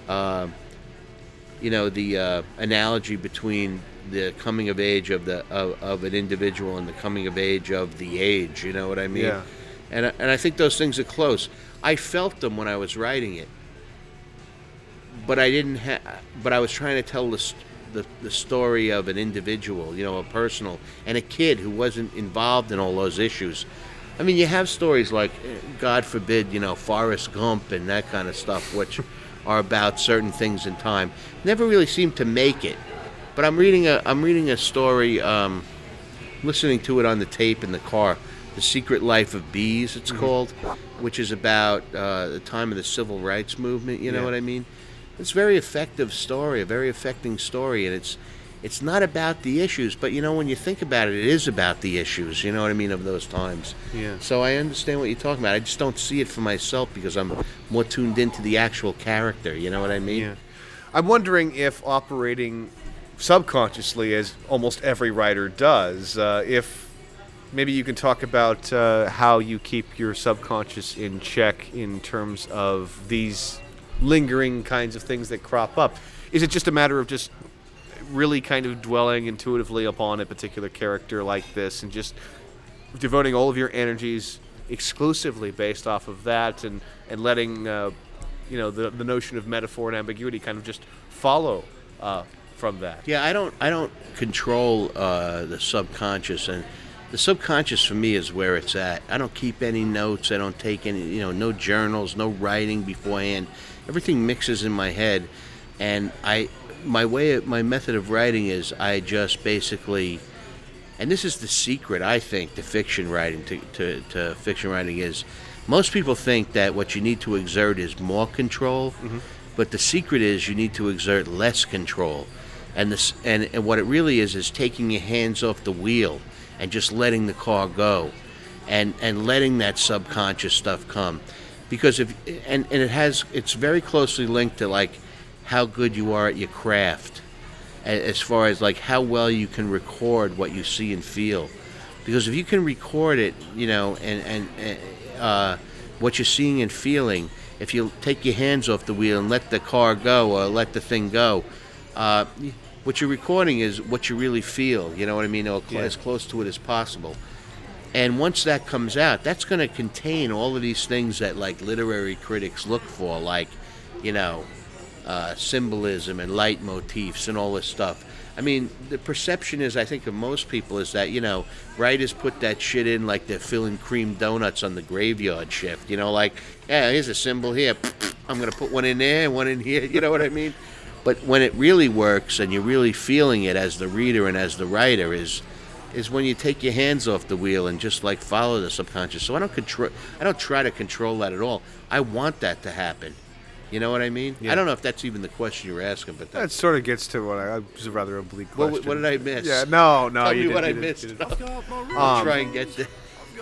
you know, the analogy between the coming of age of an individual and the coming of age of the age. You know what I mean? Yeah. And I think those things are close. I felt them when I was writing it, but I didn't. But I was trying to tell the story of an individual, you know, a personal, and a kid who wasn't involved in all those issues. I mean, you have stories like, God forbid, you know, Forrest Gump and that kind of stuff, which are about certain things in time. Never really seemed to make it. But I'm reading a story, listening to it on the tape in the car, The Secret Life of Bees, it's called, which is about the time of the Civil Rights Movement, you know Yeah. what I mean? It's a very effective story, a very affecting story, and it's not about the issues, but you know, when you think about it, it is about the issues, you know what I mean, of those times. Yeah. So I understand what you're talking about. I just don't see it for myself because I'm more tuned into the actual character, you know what I mean? Yeah. I'm wondering if operating subconsciously, as almost every writer does, if maybe you can talk about how you keep your subconscious in check in terms of these lingering kinds of things that crop up. Is it just a matter of just really kind of dwelling intuitively upon a particular character like this and just devoting all of your energies exclusively based off of that and letting you know, the notion of metaphor and ambiguity kind of just follow from that? Yeah, I don't control the subconscious, and the subconscious for me is where it's at. I don't keep any notes. I don't take any, you know, no journals, no writing beforehand. Everything mixes in my head, and my method of writing is I just basically and this is the secret, I think, to fiction writing, to fiction writing is, most people think that what you need to exert is more control, but the secret is you need to exert less control. And what it really is taking your hands off the wheel and just letting the car go, and letting that subconscious stuff come. Because it's very closely linked to like how good you are at your craft, as far as like how well you can record what you see and feel. Because if you can record it, you know, and what you're seeing and feeling, if you take your hands off the wheel and let the car go or let the thing go, what you're recording is what you really feel, you know what I mean, or as close to it as possible. And once that comes out, that's going to contain all of these things that like literary critics look for, like, you know, symbolism and leitmotifs and all this stuff. I mean, the perception is, I think, of most people is that, you know, writers put that shit in like they're filling cream donuts on the graveyard shift. You know, like, yeah, here's a symbol here. I'm going to put one in there, one in here. You know what I mean? But when it really works and you're really feeling it as the reader and as the writer is when you take your hands off the wheel and just like follow the subconscious. So I don't try to control that at all. I want that to happen. You know what I mean? Yeah. I don't know if that's even the question you were asking, but That sort of gets to what I was a rather oblique question. what did I miss? Yeah, no, Tell you me what I didn't. missed. You didn't. I'll try and get there.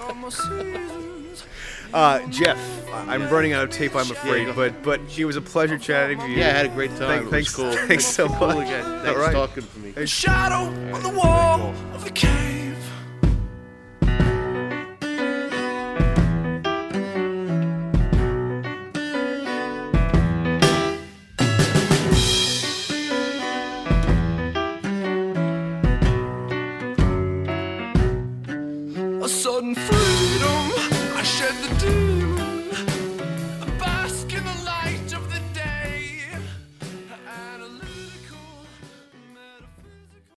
Jeff, I'm running out of tape, I'm afraid, Yeah, but it was a pleasure chatting with you. Yeah, I had a great time. Thanks, It was cool. thanks so much. Cool again. Thanks All right. for talking to me. Shadow on the wall of the cave.